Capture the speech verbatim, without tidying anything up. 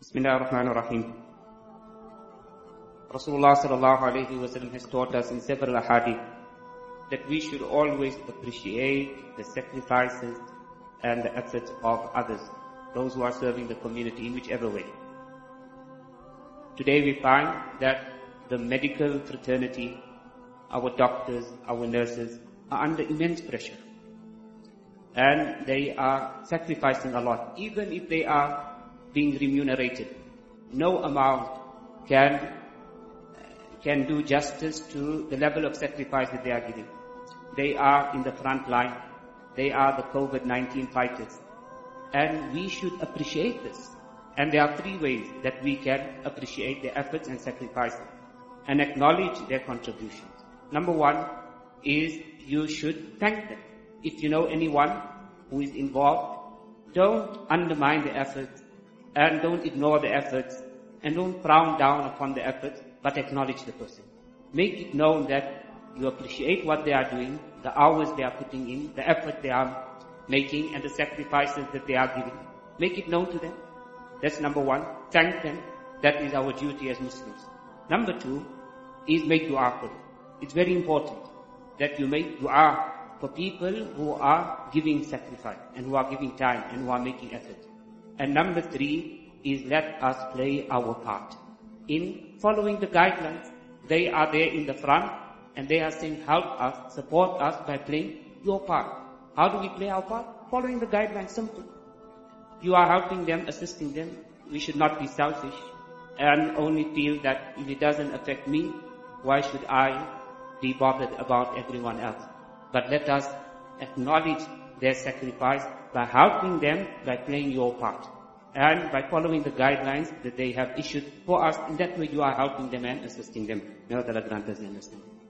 Bismillah ar-Rahman ar-Rahim. Rasulullah sallallahu alayhi wa sallam has taught us in several ahadith that we should always appreciate the sacrifices and the efforts of others, those who are serving the community in whichever way. Today we find that the medical fraternity, our doctors, our nurses, are under immense pressure. And they are sacrificing a lot, even if they are being remunerated. No amount can can do justice to the level of sacrifice that they are giving. They are in the front line. They are the COVID nineteen fighters. And we should appreciate this. And there are three ways that we can appreciate their efforts and sacrifices and acknowledge their contributions. Number one is you should thank them. If you know anyone who is involved, don't undermine the efforts and don't ignore the efforts and don't frown down upon the efforts, but acknowledge the person. Make it known that you appreciate what they are doing, the hours they are putting in, the effort they are making, and the sacrifices that they are giving. Make it known to them. That's number one. Thank them. That is our duty as Muslims. Number two is make dua for them. It's very important that you make dua for people who are giving sacrifice and who are giving time and who are making effort. And number three is let us play our part in following the guidelines. They are there in the front and they are saying help us, support us by playing your part. How do we play our part? Following the guidelines, simple. You are helping them, assisting them. We should not be selfish and only feel that if it doesn't affect me, why should I be bothered about everyone else? But let us acknowledge their sacrifice by helping them by playing your part and by following the guidelines that they have issued for us. In that way you are helping them and assisting them. May Allah grant us the understanding.